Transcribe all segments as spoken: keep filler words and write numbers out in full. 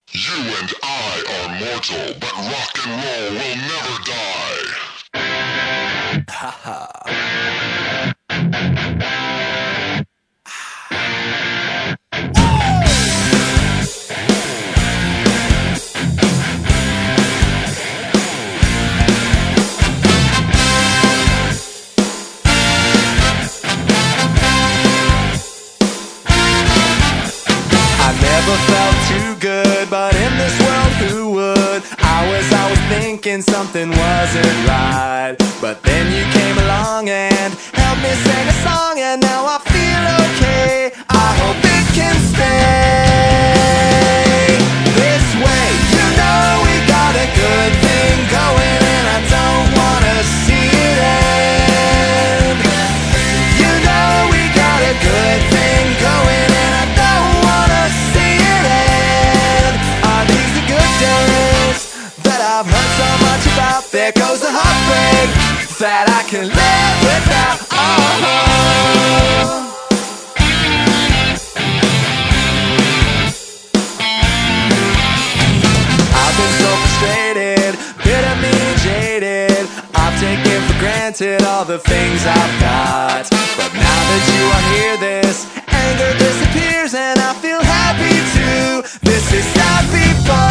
You and I are mortal, but rock and roll will never die. Haha. I never felt too good, but in this world who would? I was always thinking something wasn't right, but then you came along and helped me sing a song, and now I feel okay. I hope it can stay this way. You know we got a good thing going, and I don't wanna see it end. You know we got a good thing going, and I don't wanna see it end. Are these the good days that I've heard so much about? There goes the heartbreak that I can live without. Oh. I've been so frustrated, bitter, mean, jaded. I've taken for granted all the things I've got, but now that you are here, this anger disappears, and I feel happy too. This is happy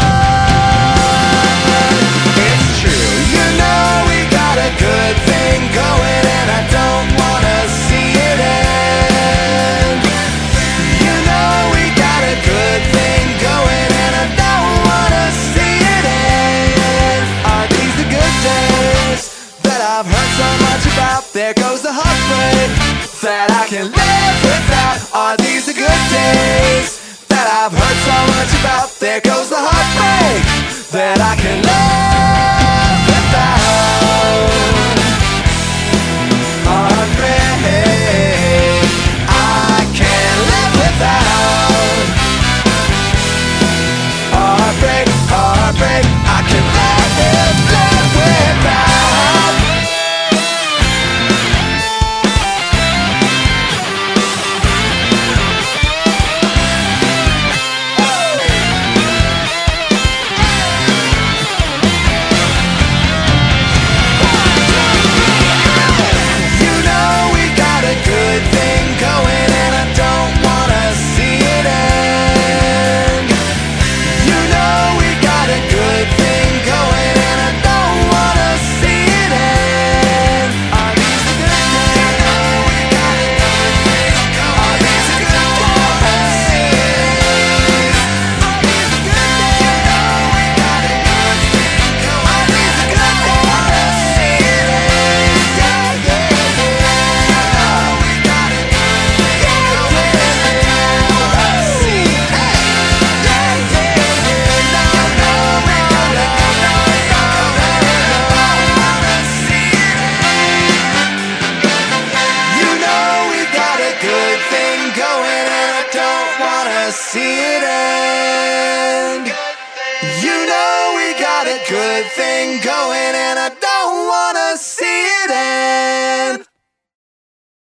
fun. It's true, you know we got a good thing going, and I don't wanna see it end. You know we got a good thing going, and I don't wanna see it end. Are these the good days that I've heard so much about? There goes the heartbreak that I can live without. Are these the good days that I've heard so much about? There goes the heartbreak that I can live without. Heartbreak I can't live without. Heartbreak, heartbreak I can live, live, live without. You know we got a good thing going, and I don't wanna see it end. You know we got a good thing going, and I don't wanna see it end. Are these the good days? We got a good thing going. Are these the good days? Are these the good days? We got a good thing going. Are these the good days? See it end. Yeah, yeah, yeah. We got a good thing going, and I don't wanna see it end. Yeah, yeah, yeah. No, no, we got a good thing going, and I don't wanna see it end. You know we got a good thing going, and I don't wanna see it end. You know we got a good thing going, and I don't wanna see